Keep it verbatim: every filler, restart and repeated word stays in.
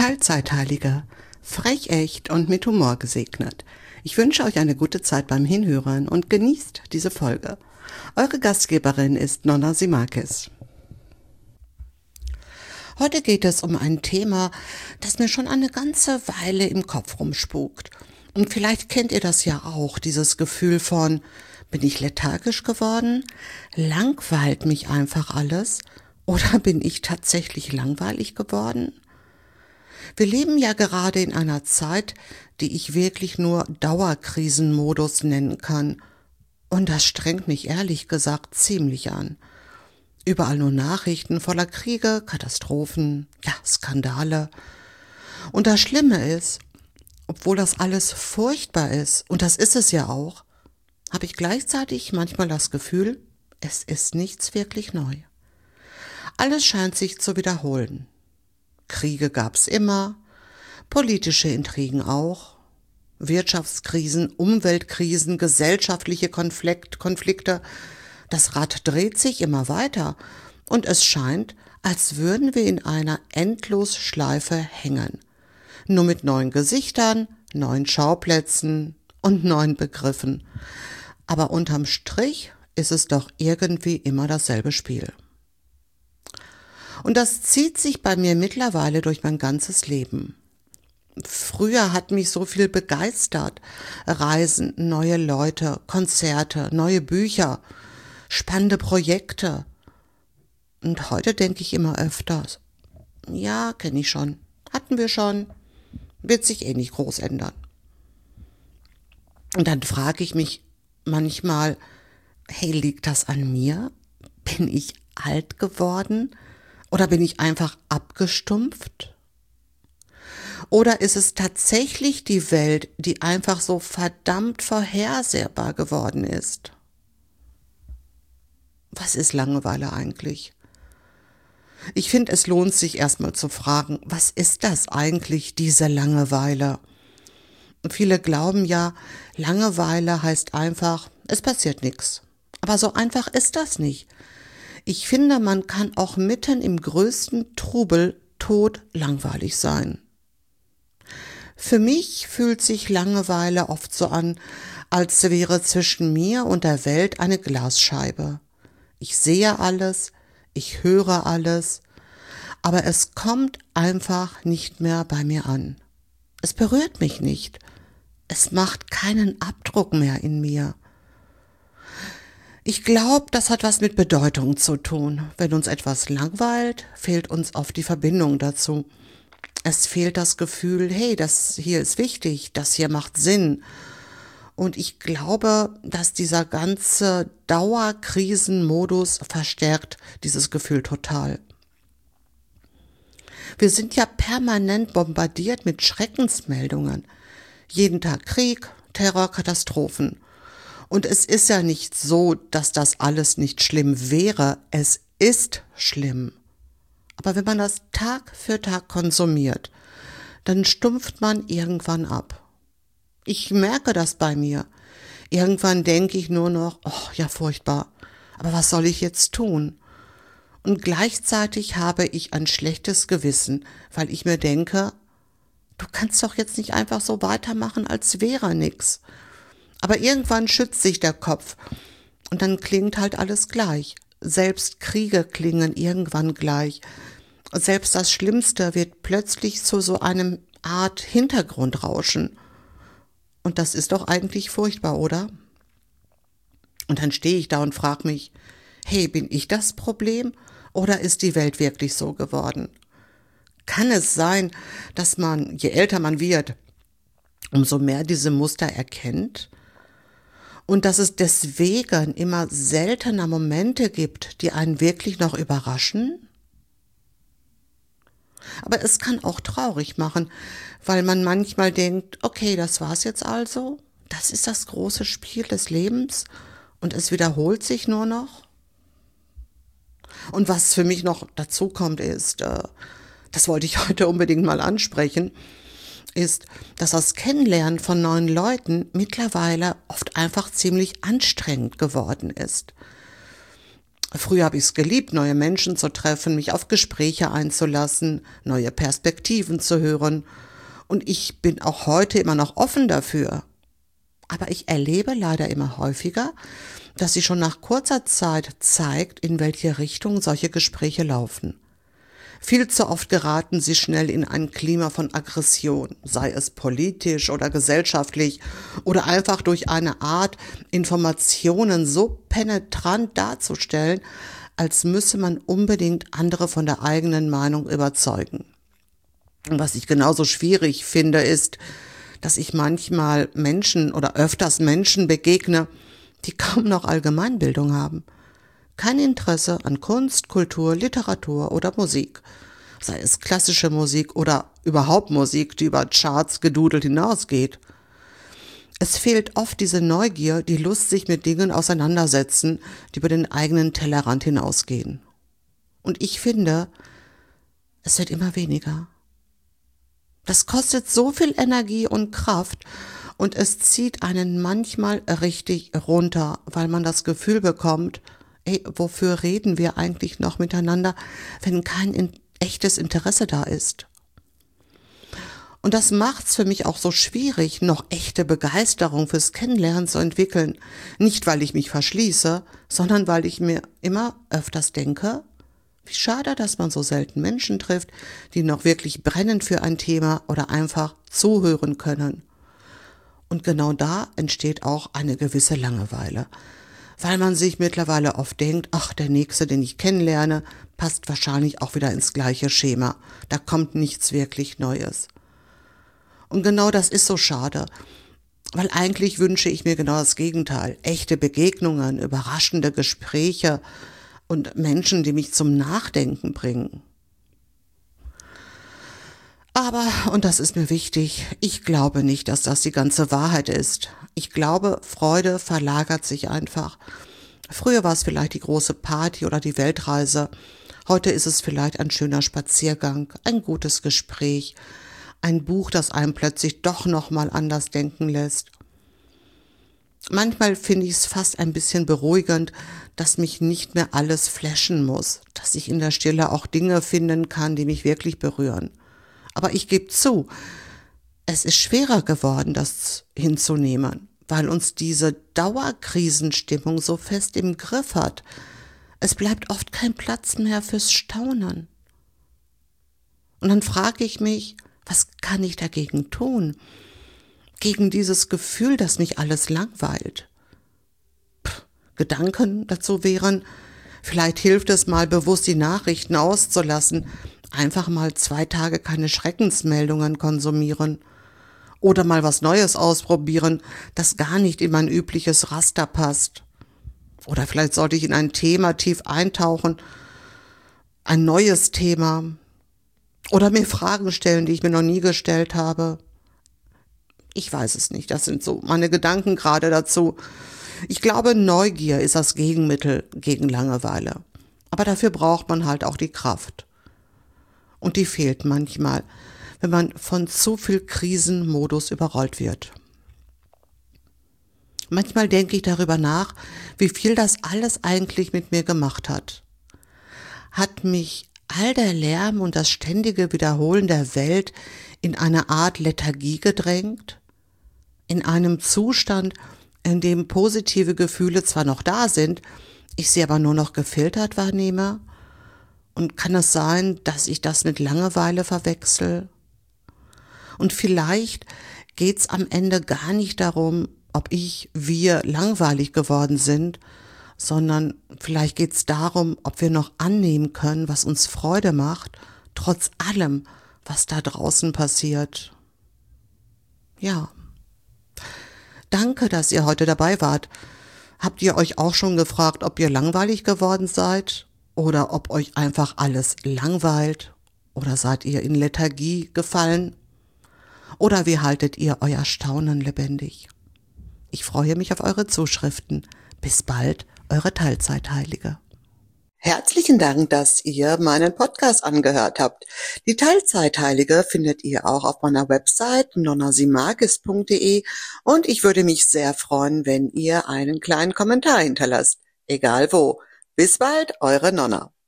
Teilzeitheiliger, frech echt und mit Humor gesegnet. Ich wünsche euch eine gute Zeit beim Hinhören und genießt diese Folge. Eure Gastgeberin ist Nonna Simakis. Heute geht es um ein Thema, das mir schon eine ganze Weile im Kopf rumspukt. Und vielleicht kennt ihr das ja auch, dieses Gefühl von, bin ich lethargisch geworden? Langweilt mich einfach alles? Oder bin ich tatsächlich langweilig geworden? Wir leben ja gerade in einer Zeit, die ich wirklich nur Dauerkrisenmodus nennen kann. Und das strengt mich ehrlich gesagt ziemlich an. Überall nur Nachrichten voller Kriege, Katastrophen, ja, Skandale. Und das Schlimme ist, obwohl das alles furchtbar ist, und das ist es ja auch, habe ich gleichzeitig manchmal das Gefühl, es ist nichts wirklich neu. Alles scheint sich zu wiederholen. Kriege gab's immer, politische Intrigen auch, Wirtschaftskrisen, Umweltkrisen, gesellschaftliche Konflikt, Konflikte. Das Rad dreht sich immer weiter und es scheint, als würden wir in einer Endlosschleife hängen. Nur mit neuen Gesichtern, neuen Schauplätzen und neuen Begriffen. Aber unterm Strich ist es doch irgendwie immer dasselbe Spiel. Und das zieht sich bei mir mittlerweile durch mein ganzes Leben. Früher hat mich so viel begeistert. Reisen, neue Leute, Konzerte, neue Bücher, spannende Projekte. Und heute denke ich immer öfters, ja, kenne ich schon, hatten wir schon, wird sich eh nicht groß ändern. Und dann frage ich mich manchmal, hey, liegt das an mir? Bin ich alt geworden? Oder bin ich einfach abgestumpft? Oder ist es tatsächlich die Welt, die einfach so verdammt vorhersehbar geworden ist? Was ist Langeweile eigentlich? Ich finde, es lohnt sich erstmal zu fragen, was ist das eigentlich, diese Langeweile? Viele glauben ja, Langeweile heißt einfach, es passiert nichts. Aber so einfach ist das nicht. Ich finde, man kann auch mitten im größten Trubel todlangweilig sein. Für mich fühlt sich Langeweile oft so an, als wäre zwischen mir und der Welt eine Glasscheibe. Ich sehe alles, ich höre alles, aber es kommt einfach nicht mehr bei mir an. Es berührt mich nicht. Es macht keinen Abdruck mehr in mir. Ich glaube, das hat was mit Bedeutung zu tun. Wenn uns etwas langweilt, fehlt uns oft die Verbindung dazu. Es fehlt das Gefühl, hey, das hier ist wichtig, das hier macht Sinn. Und ich glaube, dass dieser ganze Dauerkrisenmodus verstärkt dieses Gefühl total. Wir sind ja permanent bombardiert mit Schreckensmeldungen. Jeden Tag Krieg, Terror, Katastrophen. Und es ist ja nicht so, dass das alles nicht schlimm wäre. Es ist schlimm. Aber wenn man das Tag für Tag konsumiert, dann stumpft man irgendwann ab. Ich merke das bei mir. Irgendwann denke ich nur noch, oh ja, furchtbar. Aber was soll ich jetzt tun? Und gleichzeitig habe ich ein schlechtes Gewissen, weil ich mir denke, du kannst doch jetzt nicht einfach so weitermachen, als wäre nix. Aber irgendwann schützt sich der Kopf und dann klingt halt alles gleich. Selbst Kriege klingen irgendwann gleich. Selbst das Schlimmste wird plötzlich zu so einem Art Hintergrundrauschen. Und das ist doch eigentlich furchtbar, oder? Und dann stehe ich da und frage mich, hey, bin ich das Problem oder ist die Welt wirklich so geworden? Kann es sein, dass man, je älter man wird, umso mehr diese Muster erkennt? Und dass es deswegen immer seltener Momente gibt, die einen wirklich noch überraschen? Aber es kann auch traurig machen, weil man manchmal denkt, okay, das war's jetzt also, das ist das große Spiel des Lebens und es wiederholt sich nur noch. Und was für mich noch dazu kommt ist, äh, das wollte ich heute unbedingt mal ansprechen, ist, dass das Kennenlernen von neuen Leuten mittlerweile oft einfach ziemlich anstrengend geworden ist. Früher habe ich es geliebt, neue Menschen zu treffen, mich auf Gespräche einzulassen, neue Perspektiven zu hören. Und ich bin auch heute immer noch offen dafür. Aber ich erlebe leider immer häufiger, dass sie schon nach kurzer Zeit zeigt, in welche Richtung solche Gespräche laufen. Viel zu oft geraten sie schnell in ein Klima von Aggression, sei es politisch oder gesellschaftlich oder einfach durch eine Art, Informationen so penetrant darzustellen, als müsse man unbedingt andere von der eigenen Meinung überzeugen. Und was ich genauso schwierig finde, ist, dass ich manchmal Menschen oder öfters Menschen begegne, die kaum noch Allgemeinbildung haben. Kein Interesse an Kunst, Kultur, Literatur oder Musik, sei es klassische Musik oder überhaupt Musik, die über Charts gedudelt hinausgeht. Es fehlt oft diese Neugier, die Lust, sich mit Dingen auseinandersetzen, die über den eigenen Tellerrand hinausgehen. Und ich finde, es wird immer weniger. Das kostet so viel Energie und Kraft und es zieht einen manchmal richtig runter, weil man das Gefühl bekommt, ey, wofür reden wir eigentlich noch miteinander, wenn kein in- echtes Interesse da ist? Und das macht's für mich auch so schwierig, noch echte Begeisterung fürs Kennenlernen zu entwickeln. Nicht, weil ich mich verschließe, sondern weil ich mir immer öfters denke, wie schade, dass man so selten Menschen trifft, die noch wirklich brennen für ein Thema oder einfach zuhören können. Und genau da entsteht auch eine gewisse Langeweile, weil man sich mittlerweile oft denkt, ach, der Nächste, den ich kennenlerne, passt wahrscheinlich auch wieder ins gleiche Schema. Da kommt nichts wirklich Neues. Und genau das ist so schade, weil eigentlich wünsche ich mir genau das Gegenteil. Echte Begegnungen, überraschende Gespräche und Menschen, die mich zum Nachdenken bringen. Aber, und das ist mir wichtig, ich glaube nicht, dass das die ganze Wahrheit ist. Ich glaube, Freude verlagert sich einfach. Früher war es vielleicht die große Party oder die Weltreise. Heute ist es vielleicht ein schöner Spaziergang, ein gutes Gespräch, ein Buch, das einem plötzlich doch nochmal anders denken lässt. Manchmal finde ich es fast ein bisschen beruhigend, dass mich nicht mehr alles flashen muss, dass ich in der Stille auch Dinge finden kann, die mich wirklich berühren. Aber ich gebe zu, es ist schwerer geworden, das hinzunehmen, weil uns diese Dauerkrisenstimmung so fest im Griff hat. Es bleibt oft kein Platz mehr fürs Staunen. Und dann frage ich mich, was kann ich dagegen tun? Gegen dieses Gefühl, dass mich alles langweilt. Pff, Gedanken dazu wären, vielleicht hilft es mal bewusst, die Nachrichten auszulassen, einfach mal zwei Tage keine Schreckensmeldungen konsumieren oder mal was Neues ausprobieren, das gar nicht in mein übliches Raster passt. Oder vielleicht sollte ich in ein Thema tief eintauchen, ein neues Thema, oder mir Fragen stellen, die ich mir noch nie gestellt habe. Ich weiß es nicht, das sind so meine Gedanken gerade dazu. Ich glaube, Neugier ist das Gegenmittel gegen Langeweile. Aber dafür braucht man halt auch die Kraft. Und die fehlt manchmal, wenn man von zu viel Krisenmodus überrollt wird. Manchmal denke ich darüber nach, wie viel das alles eigentlich mit mir gemacht hat. Hat mich all der Lärm und das ständige Wiederholen der Welt in eine Art Lethargie gedrängt? In einem Zustand, in dem positive Gefühle zwar noch da sind, ich sie aber nur noch gefiltert wahrnehme? Und kann es sein, dass ich das mit Langeweile verwechsel? Und vielleicht geht's am Ende gar nicht darum, ob ich, wir langweilig geworden sind, sondern vielleicht geht's darum, ob wir noch annehmen können, was uns Freude macht, trotz allem, was da draußen passiert. Ja. Danke, dass ihr heute dabei wart. Habt ihr euch auch schon gefragt, ob ihr langweilig geworden seid? Oder ob euch einfach alles langweilt? Oder seid ihr in Lethargie gefallen? Oder wie haltet ihr euer Staunen lebendig? Ich freue mich auf eure Zuschriften. Bis bald, eure Teilzeitheilige. Herzlichen Dank, dass ihr meinen Podcast angehört habt. Die Teilzeitheilige findet ihr auch auf meiner Website nonnasimagis punkt de und ich würde mich sehr freuen, wenn ihr einen kleinen Kommentar hinterlasst. Egal wo. Bis bald, eure Nonna.